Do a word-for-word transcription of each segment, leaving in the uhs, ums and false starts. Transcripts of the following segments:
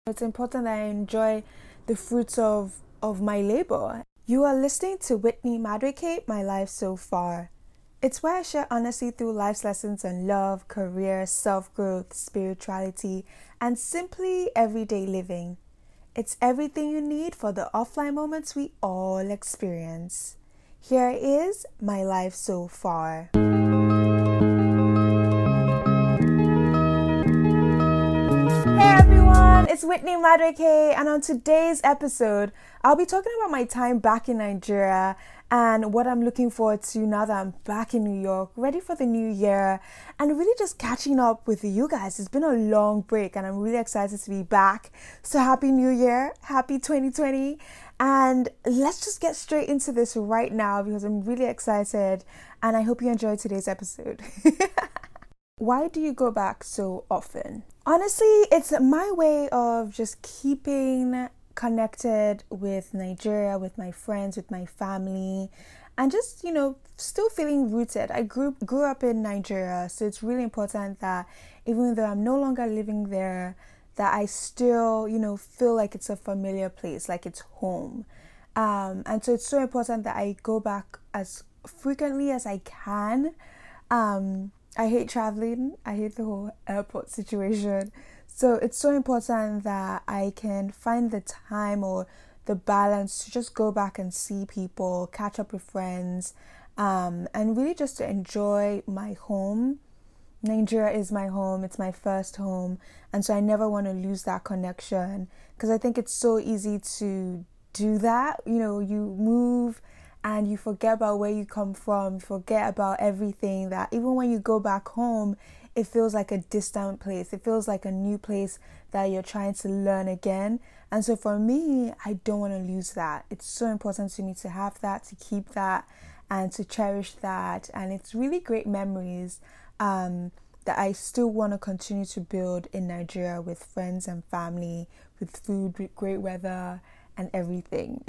It's important that I enjoy the fruits of, of my labor. You are listening to Whitney Madueke, My Life So Far. It's where I share honesty through life's lessons on love, career, self-growth, spirituality, and simply everyday living. It's everything you need for the offline moments we all experience. Here is My Life So Far. Hey everyone, it's Whitney Madueke, and on today's episode, I'll be talking about my time back in Nigeria and what I'm looking forward to now that I'm back in New York, ready for the new year, and really just catching up with you guys. It's been a long break and I'm really excited to be back. So happy New Year, happy twenty twenty, and let's just get straight into this right now because I'm really excited and I hope you enjoyed today's episode. Why do you go back so often? Honestly, it's my way of just keeping connected with Nigeria, with my friends, with my family, and just, you know, still feeling rooted. I grew grew up in Nigeria, so it's really important that even though I'm no longer living there, that I still, you know, feel like it's a familiar place, like it's home. Um, and so it's so important that I go back as frequently as I can. Um, I hate traveling. I hate the whole airport situation. So it's so important that I can find the time or the balance to just go back and see people, catch up with friends, um, and really just to enjoy my home. Nigeria is my home. It's my first home. And so I never want to lose that connection because I think it's so easy to do that. You know, you move and you forget about where you come from, you forget about everything, that even when you go back home, it feels like a distant place. It feels like a new place that you're trying to learn again. And so for me, I don't want to lose that. It's so important to me to have that, to keep that, and to cherish that. And it's really great memories um, that I still want to continue to build in Nigeria with friends and family, with food, with great weather, and everything.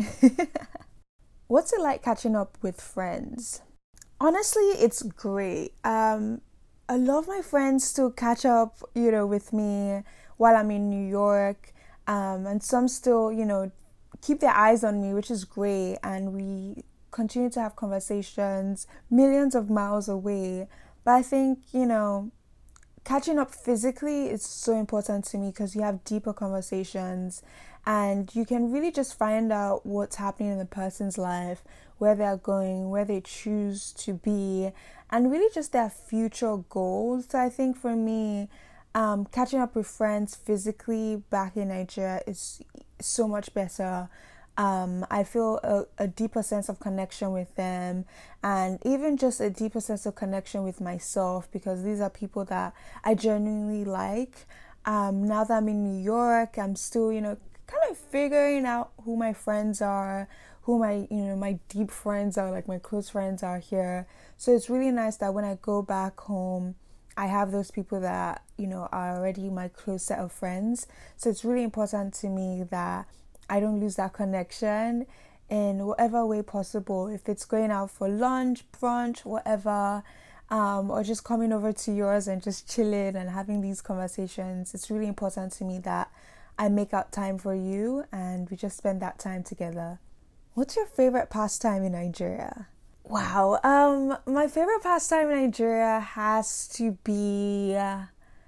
What's it like catching up with friends? Honestly, it's great. Um, a lot of my friends still catch up, you know, with me while I'm in New York. Um, and some still, you know, keep their eyes on me, which is great. And we continue to have conversations millions of miles away. But I think, you know, catching up physically is so important to me because you have deeper conversations and you can really just find out what's happening in the person's life, where they're going, where they choose to be, and really just their future goals. So I think for me, um, catching up with friends physically back in Nigeria is so much better. Um, I feel a, a deeper sense of connection with them and even just a deeper sense of connection with myself because these are people that I genuinely like. Um, now that I'm in New York, I'm still, you know, kind of figuring out who my friends are, who my, you know, my deep friends are, like my close friends are here. So it's really nice that when I go back home, I have those people that, you know, are already my close set of friends. So it's really important to me that I don't lose that connection in whatever way possible. If it's going out for lunch, brunch, whatever, um, or just coming over to yours and just chilling and having these conversations, it's really important to me that I make out time for you and we just spend that time together. What's your favorite pastime in Nigeria? Wow, um, my favorite pastime in Nigeria has to be uh,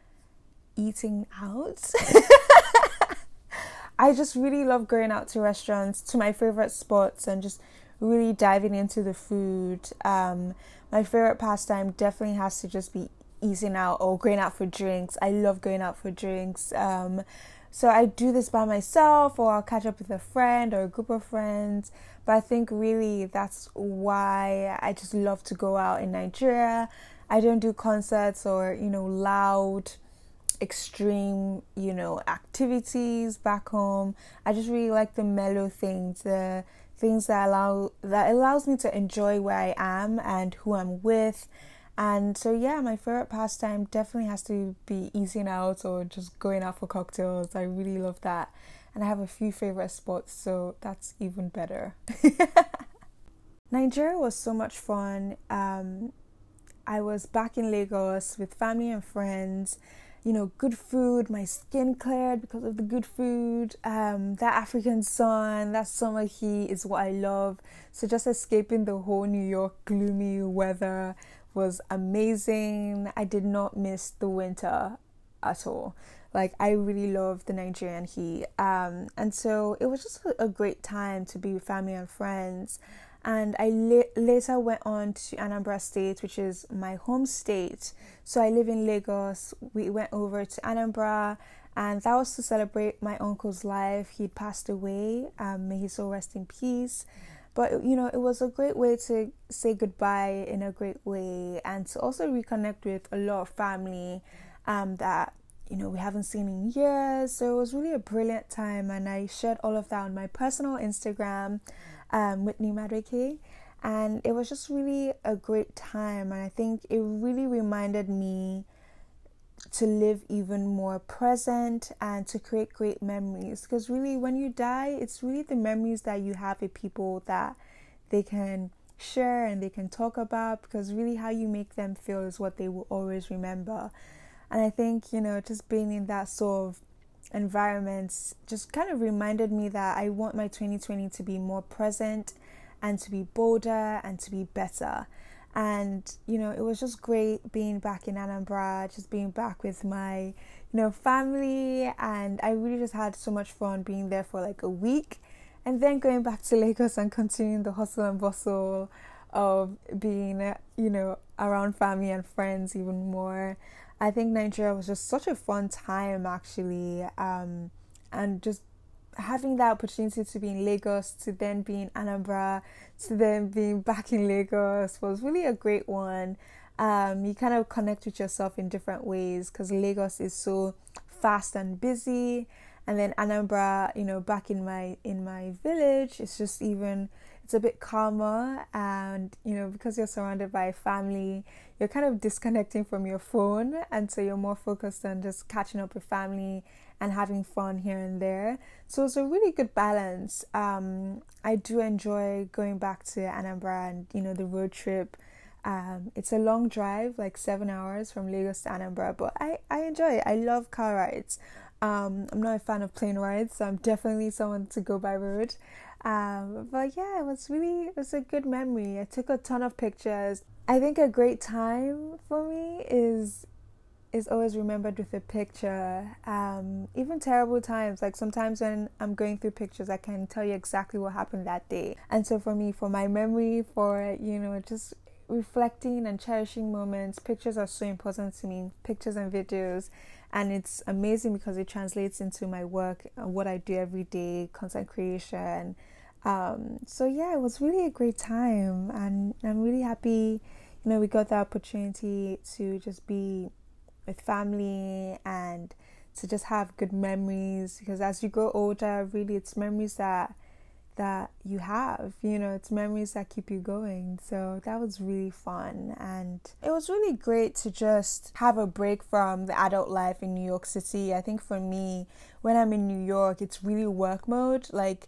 eating out. I just really love going out to restaurants, to my favorite spots, and just really diving into the food. Um, my favorite pastime definitely has to just be eating out or going out for drinks. I love going out for drinks. Um, so I do this by myself, or I'll catch up with a friend or a group of friends. But I think really that's why I just love to go out in Nigeria. I don't do concerts or, you know, loud extreme, you know, activities back home. I just really like the mellow things, the things that allow that allows me to enjoy where I am and who I'm with. And so yeah, my favorite pastime definitely has to be eating out or just going out for cocktails. I really love that. And I have a few favorite spots, so that's even better. Nigeria was so much fun. Um, I was back in Lagos with family and friends. you know, good food. My skin cleared because of the good food. Um, that African sun, that summer heat is what I love. So just escaping the whole New York gloomy weather was amazing. I did not miss the winter at all. Like, I really love the Nigerian heat. Um, and so it was just a, a great time to be with family and friends. And I la- later went on to Anambra State, which is my home state. So I live in Lagos. We went over to Anambra, and that was to celebrate my uncle's life. He'd passed away. Um, may he so rest in peace. But, you know, it was a great way to say goodbye in a great way, and to also reconnect with a lot of family um, that, you know, we haven't seen in years. So it was really a brilliant time, and I shared all of that on my personal Instagram, um, Whitney Madueke, and it was just really a great time. And I think it really reminded me to live even more present and to create great memories, because really when you die, it's really the memories that you have with people that they can share and they can talk about, because really how you make them feel is what they will always remember. And I think, you know, just being in that sort of environments just kind of reminded me that I want my twenty twenty to be more present and to be bolder and to be better. And, you know, it was just great being back in Anambra, just being back with my, you know, family. And I really just had so much fun being there for like a week, and then going back to Lagos and continuing the hustle and bustle of being, you know, around family and friends even more. I think Nigeria was just such a fun time, actually. Um, and just having that opportunity to be in Lagos, to then be in Anambra, to then being back in Lagos was really a great one. Um, you kind of connect with yourself in different ways, because Lagos is so fast and busy, and then Anambra, you know, back in my in my village, it's just even it's a bit calmer, and you know, because you're surrounded by family, you're kind of disconnecting from your phone, and so you're more focused on just catching up with family and having fun here and there. So it's a really good balance. Um, I do enjoy going back to Anambra and, you know, the road trip. Um, it's a long drive, like seven hours from Lagos to Anambra, but I, I enjoy it. I love car rides. Um, I'm not a fan of plane rides, so I'm definitely someone to go by road. Um, but yeah, it was really, it was a good memory. I took a ton of pictures. I think a great time for me is is always remembered with a picture. Um, even terrible times, like sometimes when I'm going through pictures, I can tell you exactly what happened that day. And so for me, for my memory, for, you know, just reflecting and cherishing moments, pictures are so important to me, pictures and videos. And it's amazing because it translates into my work and what I do every day, content creation. Um, so yeah, it was really a great time, and I'm really happy, you know, we got the opportunity to just be with family and to just have good memories, because as you grow older, really it's memories that that you have, you know, it's memories that keep you going. So that was really fun, and it was really great to just have a break from the adult life in New York City. I think for me, when I'm in New York, it's really work mode. Like,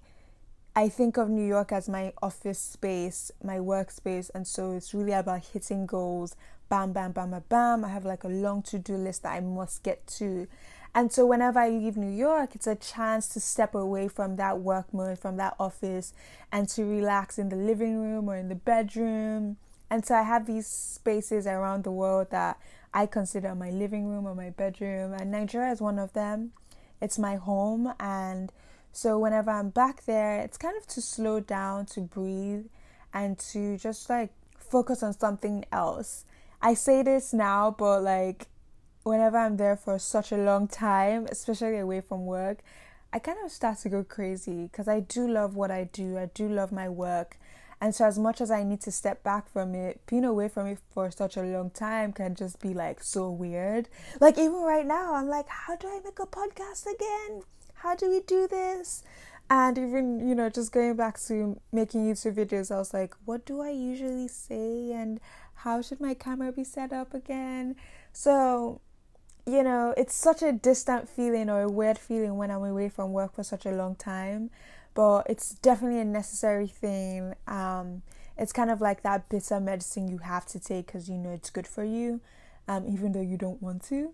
I think of New York as my office space, my workspace, and so it's really about hitting goals. Bam, bam, bam, bam, bam. I have like a long to-do list that I must get to. And so whenever I leave New York, it's a chance to step away from that work mode, from that office, and to relax in the living room or in the bedroom. And so I have these spaces around the world that I consider my living room or my bedroom, and Nigeria is one of them. It's my home, and so whenever I'm back there, it's kind of to slow down, to breathe, and to just like focus on something else. I say this now, but like whenever I'm there for such a long time, especially away from work, I kind of start to go crazy, because I do love what I do. I do love my work. And so as much as I need to step back from it, being away from it for such a long time can just be like so weird. Like even right now, I'm like, how do I make a podcast again? How do we do this? And even, you know, just going back to making YouTube videos, I was like, what do I usually say? And how should my camera be set up again? So, you know, it's such a distant feeling or a weird feeling when I'm away from work for such a long time. But it's definitely a necessary thing. Um, it's kind of like that bitter medicine you have to take because you know it's good for you, um, even though you don't want to.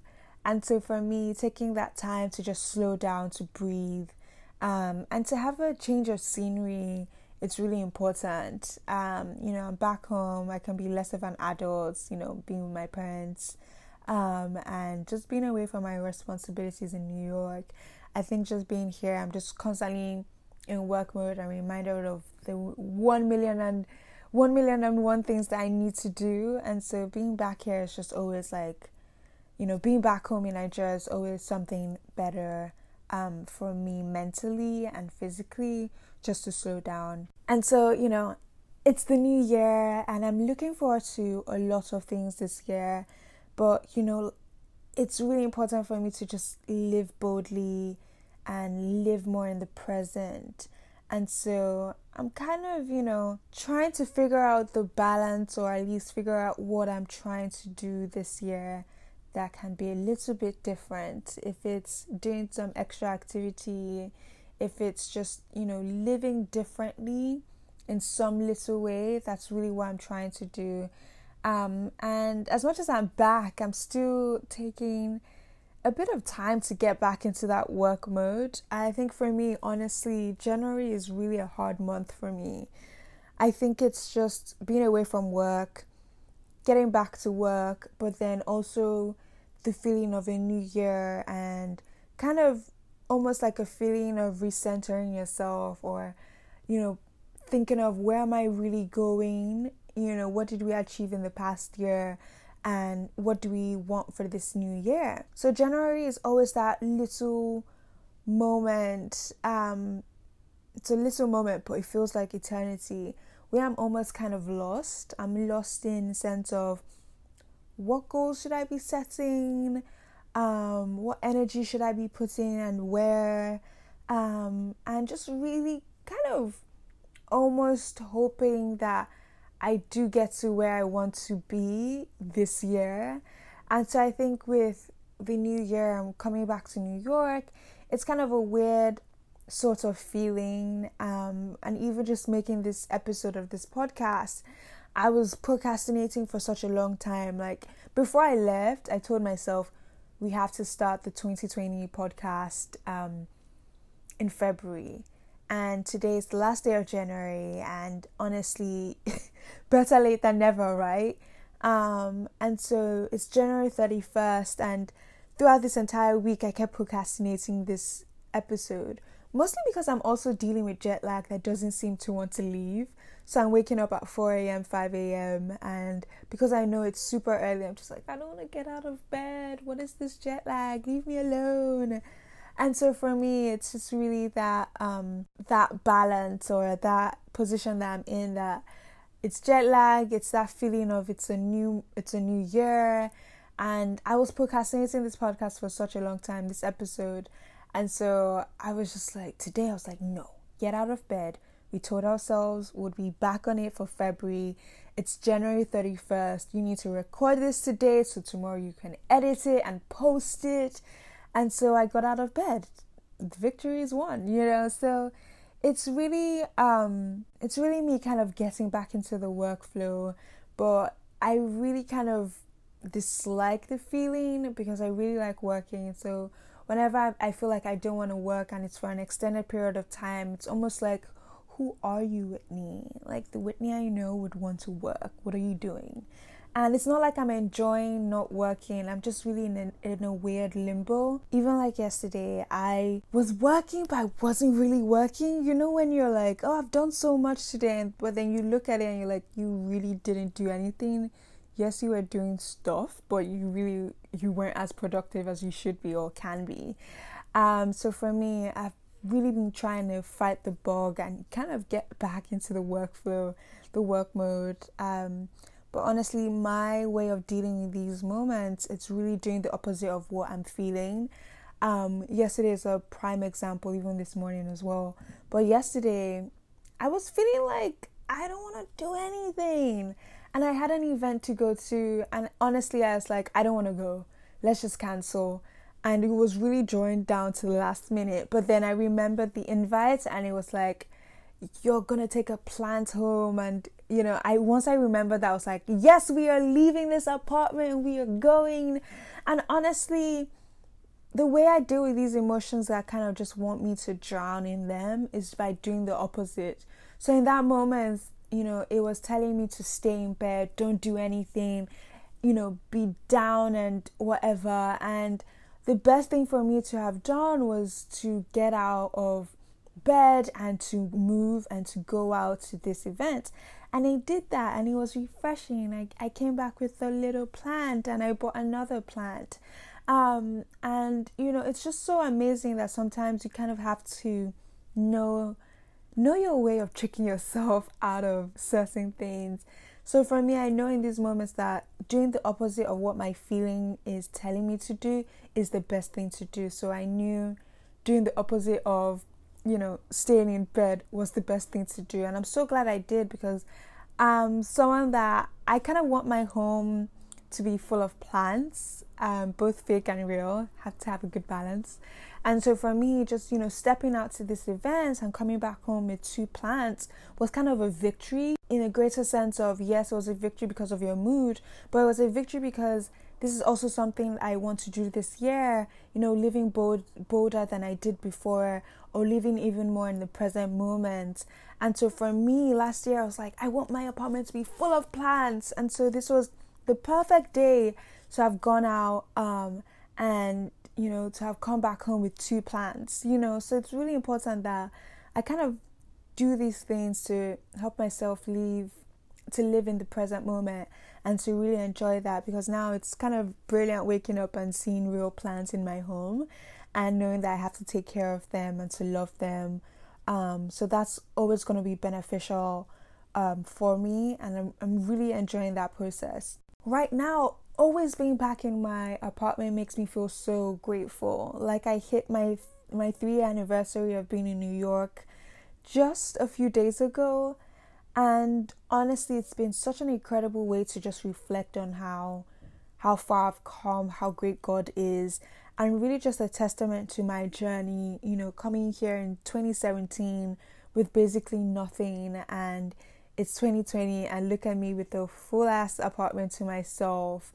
And so for me, taking that time to just slow down, to breathe, um, and to have a change of scenery, it's really important. Um, you know, I'm back home, I can be less of an adult, you know, being with my parents, um, and just being away from my responsibilities in New York. I think just being here, I'm just constantly in work mode. I'm reminded of the one million and one million and one things that I need to do. And so being back here is just always like, you know, being back home in Nigeria is always something better um, for me mentally and physically, just to slow down. And so, you know, it's the new year and I'm looking forward to a lot of things this year. But, you know, it's really important for me to just live boldly and live more in the present. And so I'm kind of, you know, trying to figure out the balance, or at least figure out what I'm trying to do this year that can be a little bit different. If it's doing some extra activity, if it's just, you know, living differently in some little way, that's really what I'm trying to do. Um, and as much as I'm back, I'm still taking a bit of time to get back into that work mode. I think for me, honestly, January is really a hard month for me. I think it's just being away from work, getting back to work, but then also the feeling of a new year and kind of almost like a feeling of recentering yourself, or, you know, thinking of where am I really going? You know, what did we achieve in the past year? And what do we want for this new year? So January is always that little moment. Um, it's a little moment, but it feels like eternity, where I'm almost kind of lost. I'm lost in the sense of what goals should I be setting? Um, what energy should I be putting and where? Um, and just really kind of almost hoping that I do get to where I want to be this year. And so I think with the new year, I'm coming back to New York. It's kind of a weird sort of feeling. Um, and even just making this episode of this podcast, I was procrastinating for such a long time. Like before I left, I told myself we have to start the twenty twenty podcast um, in February. And today is the last day of January, and honestly, better late than never, right? Um, and so it's January thirty-first, and throughout this entire week, I kept procrastinating this episode, mostly because I'm also dealing with jet lag that doesn't seem to want to leave. So I'm waking up at four a.m., five a.m., and because I know it's super early, I'm just like, I don't want to get out of bed. What is this jet lag? Leave me alone. And so for me, it's just really that um, that balance, or that position that I'm in, that it's jet lag, it's that feeling of it's a new it's a new year. And I was procrastinating this podcast for such a long time, this episode. And so I was just like, today I was like, no, get out of bed. We told ourselves we'll be back on it for February. It's January thirty-first. You need to record this today so tomorrow you can edit it and post it. And so I got out of bed. Victory is won, you know. So it's really, um, it's really me kind of getting back into the workflow. But I really kind of dislike the feeling because I really like working. So whenever I feel like I don't want to work and it's for an extended period of time, it's almost like, who are you, Whitney? Like the Whitney I know would want to work. What are you doing? And it's not like I'm enjoying not working. I'm just really in a, in a weird limbo. Even like yesterday, I was working, but I wasn't really working. You know when you're like, oh, I've done so much today, but then you look at it and you're like, you really didn't do anything. Yes, you were doing stuff, but you really, you weren't as productive as you should be or can be. Um, so for me, I've really been trying to fight the bug and kind of get back into the workflow, the work mode. Um, But honestly, my way of dealing with these moments, it's really doing the opposite of what I'm feeling. Um, yesterday is a prime example, even this morning as well. But yesterday, I was feeling like I don't want to do anything. And I had an event to go to. And honestly, I was like, I don't want to go. Let's just cancel. And it was really drawing down to the last minute. But then I remembered the invite and it was like, you're going to take a plant home and you know, I once I remembered that, I was like, yes, we are leaving this apartment, we are going. And honestly, the way I deal with these emotions that kind of just want me to drown in them is by doing the opposite. So in that moment, you know, it was telling me to stay in bed, don't do anything, you know, be down and whatever. And the best thing for me to have done was to get out of bed and to move and to go out to this event. And I did that, and it was refreshing. I, I came back with a little plant, and I bought another plant. Um, and, you know, it's just so amazing that sometimes you kind of have to know, know your way of tricking yourself out of certain things. So for me, I know in these moments that doing the opposite of what my feeling is telling me to do is the best thing to do. So I knew doing the opposite of, you know, staying in bed was the best thing to do. And I'm so glad I did, because I'm someone that I kind of want my home to be full of plants, um, both fake and real. Have to have a good balance. And so for me, just, you know, stepping out to this event and coming back home with two plants was kind of a victory, in a greater sense of, yes, it was a victory because of your mood, but it was a victory because this is also something I want to do this year, you know, living bold, bolder than I did before, or living even more in the present moment. And so for me, last year, I was like, I want my apartment to be full of plants. And so this was the perfect day to have gone out um, and, you know, to have come back home with two plants, you know. So it's really important that I kind of do these things to help myself live, to live in the present moment and to really enjoy that, because now it's kind of brilliant waking up and seeing real plants in my home and knowing that I have to take care of them and to love them. Um, so that's always going to be beneficial um, for me, and I'm, I'm really enjoying that process. Right now, always being back in my apartment makes me feel so grateful. Like, I hit my my three-year anniversary of being in New York just a few days ago, and honestly, it's been such an incredible way to just reflect on how how far I've come, how great God is, and really just a testament to my journey, you know, coming here in twenty seventeen with basically nothing, and it's twenty twenty, and look at me with a full-ass apartment to myself,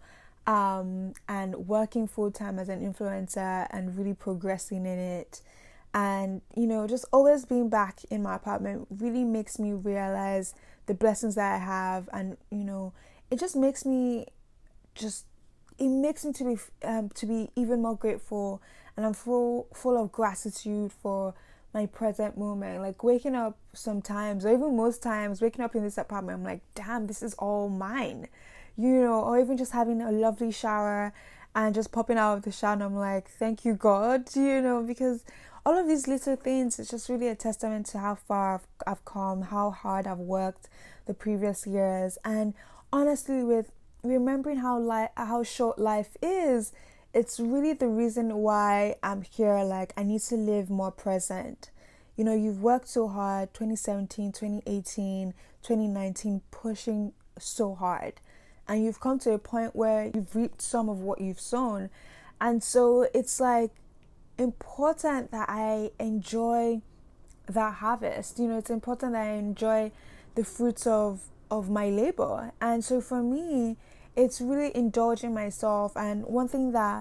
um, and working full-time as an influencer and really progressing in it. And, you know, just always being back in my apartment really makes me realize the blessings that I have. And, you know, it just makes me just, it makes me to be, um, to be even more grateful. And I'm full, full of gratitude for my present moment. Like, waking up sometimes, or even most times, waking up in this apartment, I'm like, damn, this is all mine, you know. Or even just having a lovely shower and just popping out of the shower, and I'm like, thank you, God, you know, because all of these little things, it's just really a testament to how far I've, I've come, how hard I've worked the previous years. And honestly, with remembering how li- how short life is, it's really the reason why I'm here. Like, I need to live more present. You know, you've worked so hard, twenty seventeen, twenty eighteen, twenty nineteen, pushing so hard. And you've come to a point where you've reaped some of what you've sown. And so it's like important that I enjoy that harvest. You know, it's important that I enjoy the fruits of, of my labor. And so for me, it's really indulging myself. And one thing that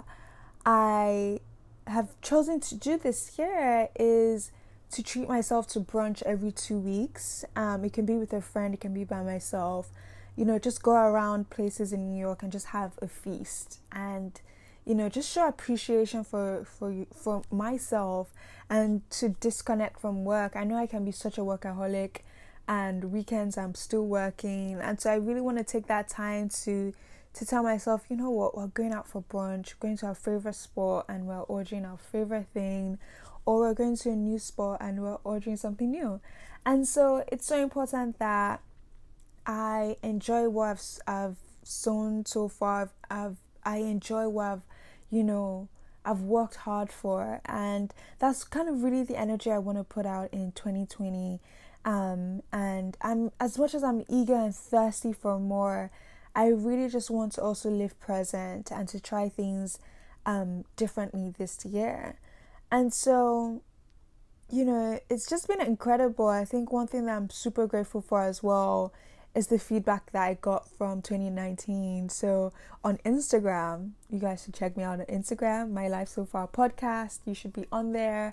I have chosen to do this year is to treat myself to brunch every two weeks. Um, it can be with a friend, it can be by myself. You know, just go around places in New York and just have a feast, and, you know, just show appreciation for for for myself, and to disconnect from work. I know I can be such a workaholic, and weekends I'm still working, and so I really want to take that time to to tell myself, you know what, we're going out for brunch, we're going to our favorite spot and we're ordering our favorite thing, or we're going to a new spot and we're ordering something new. And so it's so important that I enjoy what I've, I've sown so far. I've, I enjoy what I've, you know, I've worked hard for. And that's kind of really the energy I want to put out in twenty twenty. Um, and I'm, as much as I'm eager and thirsty for more, I really just want to also live present and to try things um, differently this year. And so, you know, it's just been incredible. I think one thing that I'm super grateful for as well is the feedback that I got from twenty nineteen. So on Instagram, you guys should check me out on Instagram, My Life So Far podcast. You should be on there.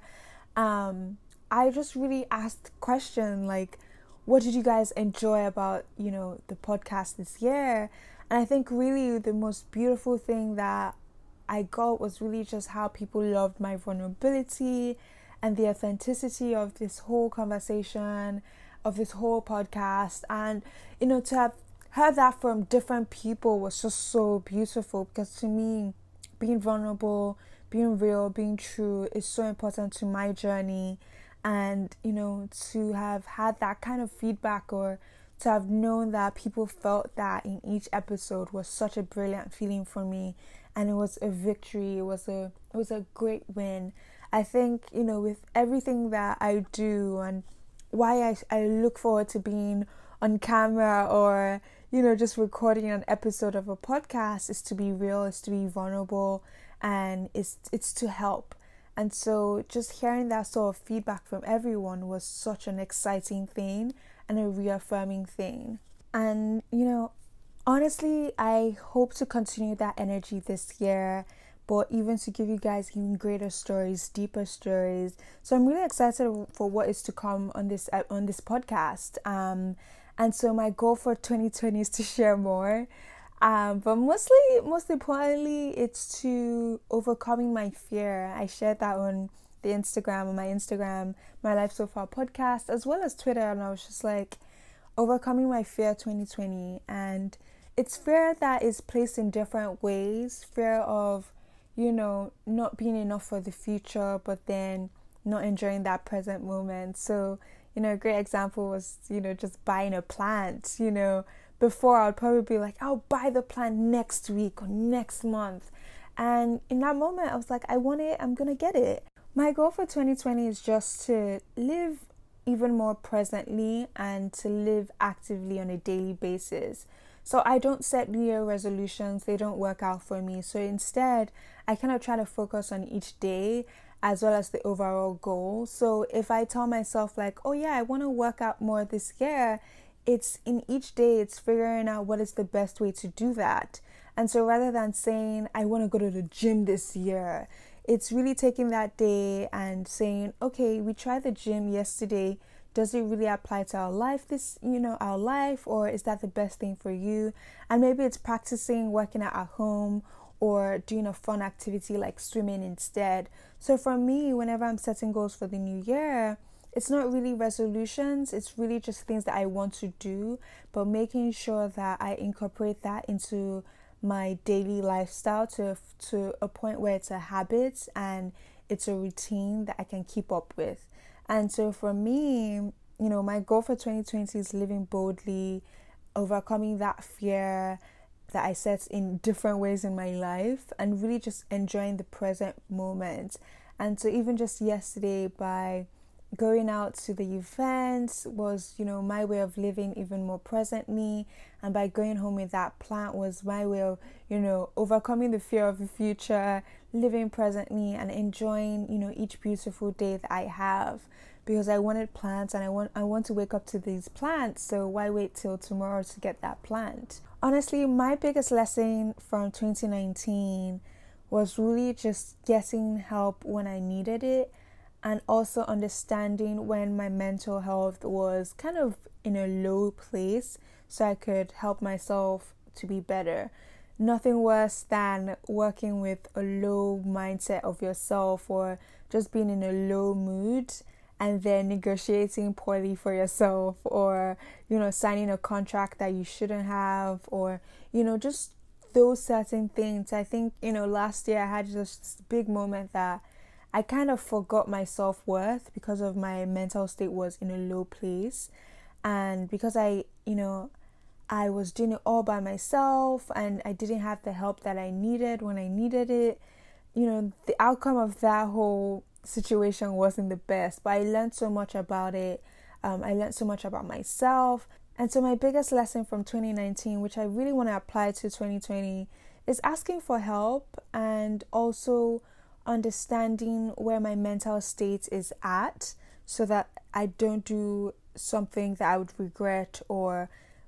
Um, I just really asked the question, like, what did you guys enjoy about, you know, the podcast this year? And I think really the most beautiful thing that I got was really just how people loved my vulnerability and the authenticity of this whole conversation, of this whole podcast. And, you know, to have heard that from different people was just so beautiful, because to me, being vulnerable, being real, being true is so important to my journey. And, you know, to have had that kind of feedback, or to have known that people felt that in each episode, was such a brilliant feeling for me. And it was a victory. It was a it was a great win. I think, you know, with everything that I do and why I, I look forward to being on camera, or, you know, just recording an episode of a podcast, is to be real, is to be vulnerable, and it's it's to help. And so just hearing that sort of feedback from everyone was such an exciting thing and a reaffirming thing. And, you know, honestly, I hope to continue that energy this year, but even to give you guys even greater stories, deeper stories. So I'm really excited for what is to come on this on this podcast. Um, and so my goal for twenty twenty is to share more. Um, but mostly, most importantly, it's to overcoming my fear. I shared that on the Instagram, on my Instagram, My Life So Far podcast, as well as Twitter. And I was just like, overcoming my fear twenty twenty. And it's fear that is placed in different ways. Fear of, you know, not being enough for the future, but then not enjoying that present moment. So, you know, a great example was, you know, just buying a plant. You know, before I'd probably be like, I'll buy the plant next week or next month. And in that moment, I was like, I want it, I'm going to get it. My goal for twenty twenty is just to live even more presently and to live actively on a daily basis. So I don't set New Year resolutions, they don't work out for me. So instead, I kind of try to focus on each day as well as the overall goal. So if I tell myself like, oh yeah, I want to work out more this year, it's in each day, it's figuring out what is the best way to do that. And so rather than saying, I want to go to the gym this year, it's really taking that day and saying, okay, we tried the gym yesterday. Does it really apply to our life this, you know, our life, or is that the best thing for you? And maybe it's practicing working out at home or doing a fun activity like swimming instead. So for me, whenever I'm setting goals for the new year, it's not really resolutions, it's really just things that I want to do, but making sure that I incorporate that into my daily lifestyle to to a point where it's a habit and it's a routine that I can keep up with. And so for me, you know, my goal for twenty twenty is living boldly, overcoming that fear that I set in different ways in my life, and really just enjoying the present moment. And so even just yesterday, by going out to the event was, you know, my way of living even more presently. And by going home with that plant was my way of, you know, overcoming the fear of the future, living presently and enjoying, you know, each beautiful day that I have. Because I wanted plants and I want I want to wake up to these plants, so why wait till tomorrow to get that plant? Honestly, my biggest lesson from twenty nineteen was really just getting help when I needed it, and also understanding when my mental health was kind of in a low place so I could help myself to be better. Nothing worse than working with a low mindset of yourself, or just being in a low mood and then negotiating poorly for yourself, or, you know, signing a contract that you shouldn't have, or, you know, just those certain things. I think, you know, last year I had just this big moment that I kind of forgot my self-worth because of my mental state was in a low place. And because I, you know, I was doing it all by myself and I didn't have the help that I needed when I needed it, you know, the outcome of that whole situation wasn't the best. But I learned so much about it. Um, I learned so much about myself. And so my biggest lesson from twenty nineteen, which I really want to apply to twenty twenty, is asking for help and also understanding where my mental state is at, so that I don't do something that I would regret, or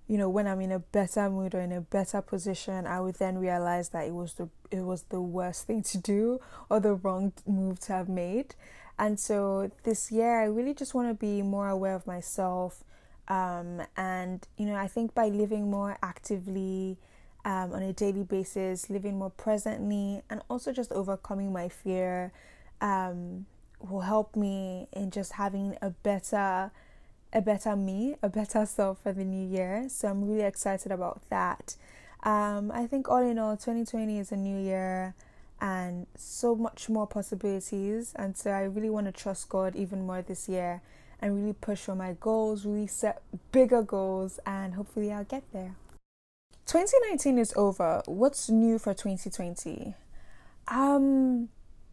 you know, when I'm in a better mood or in a better position, I would then realize that it was the it was the worst thing to do or the wrong move to have made. And so this year, I really just want to be more aware of myself. Um, and, you know, I think by living more actively um, on a daily basis, living more presently, and also just overcoming my fear um, will help me in just having a better a better me, a better self for the new year. So I'm really excited about that. Um, I think all in all, twenty twenty is a new year and so much more possibilities. And so I really want to trust God even more this year and really push for my goals, really set bigger goals, and hopefully I'll get there. twenty nineteen is over. What's new for twenty twenty? Um,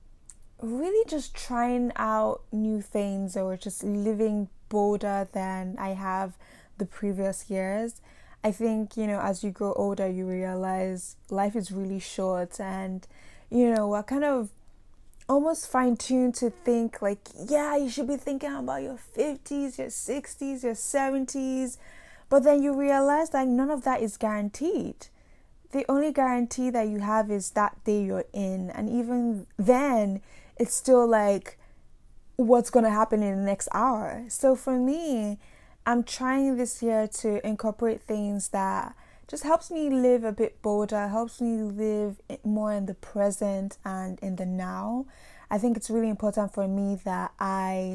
really just trying out new things or just living bolder than I have the previous years. I think, you know, as you grow older, you realize life is really short, and, you know, we're kind of almost fine-tuned to think like, yeah, you should be thinking about your fifties, your sixties, your seventies, but then you realize that none of that is guaranteed. The only guarantee that you have is that day you're in, and even then, it's still like, what's going to happen in the next hour? So for me, I'm trying this year to incorporate things that just helps me live a bit bolder, helps me live more in the present and in the now. I think it's really important for me that I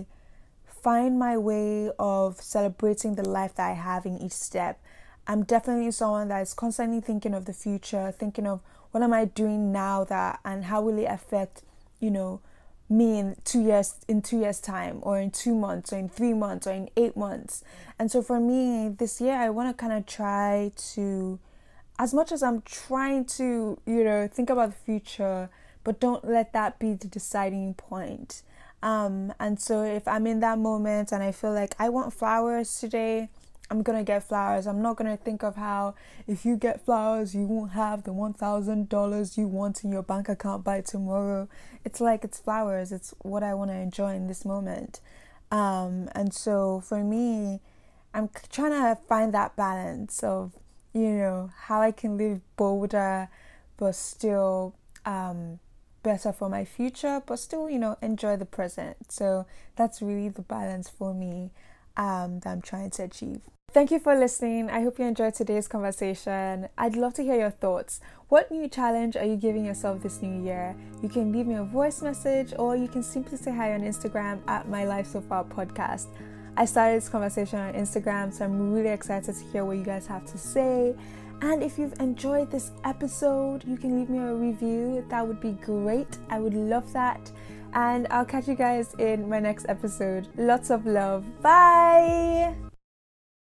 find my way of celebrating the life that I have in each step. I'm definitely someone that is constantly thinking of the future, thinking of what am I doing now that and how will it affect, you know, me in two years in two years time, or in two months, or in three months, or in eight months. And so for me this year, I want to kind of try to, as much as I'm trying to, you know, think about the future, but don't let that be the deciding point. Um, and so if I'm in that moment and I feel like I want flowers today, I'm gonna get flowers. I'm not gonna think of how if you get flowers, you won't have the one thousand dollars you want in your bank account by tomorrow. It's like, it's flowers. It's what I want to enjoy in this moment. Um, and so for me, I'm trying to find that balance of, you know, how I can live bolder, but still um, better for my future, but still, you know, enjoy the present. So that's really the balance for me um, that I'm trying to achieve. Thank you for listening. I hope you enjoyed today's conversation. I'd love to hear your thoughts. What new challenge are you giving yourself this new year? You can leave me a voice message, or you can simply say hi on Instagram at My Life So Far Podcast. I started this conversation on Instagram, so I'm really excited to hear what you guys have to say. And if you've enjoyed this episode, you can leave me a review. That would be great. I would love that. And I'll catch you guys in my next episode. Lots of love. Bye!